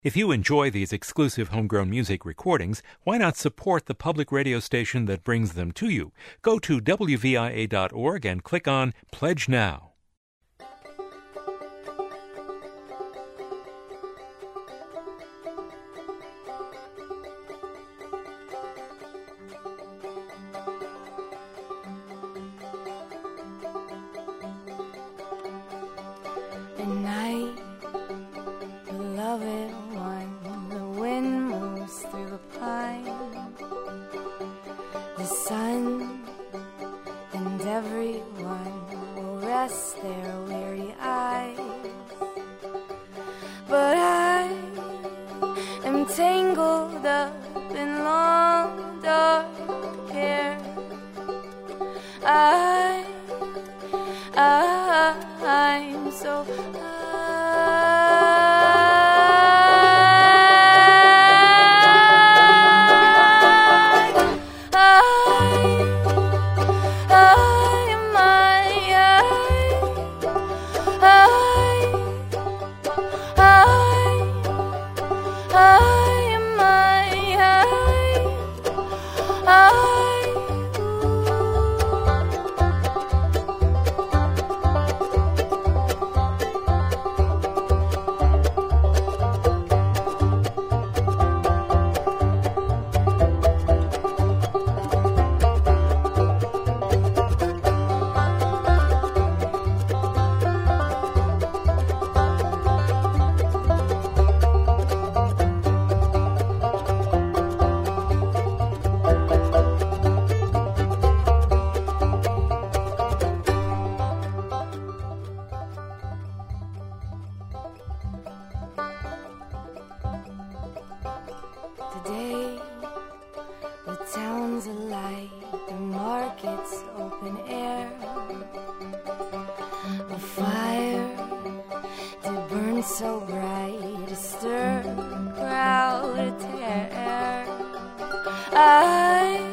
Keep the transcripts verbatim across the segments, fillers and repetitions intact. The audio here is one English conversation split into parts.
If you enjoy these exclusive homegrown music recordings, why not support the public radio station that brings them to you? Go to W V I A dot org and click on Pledge Now. At night, beloved one, the wind moves through the pine. The sun and everyone will rest their weary eyes. But I am tangled up in long dark hair. I, I, I'm so today, the town's alight, the market's open air. A fire that burns so bright to stir a crowd to tear. I,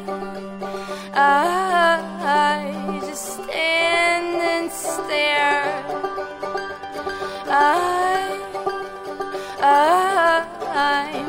I, I just stand and stare. I, I, I'm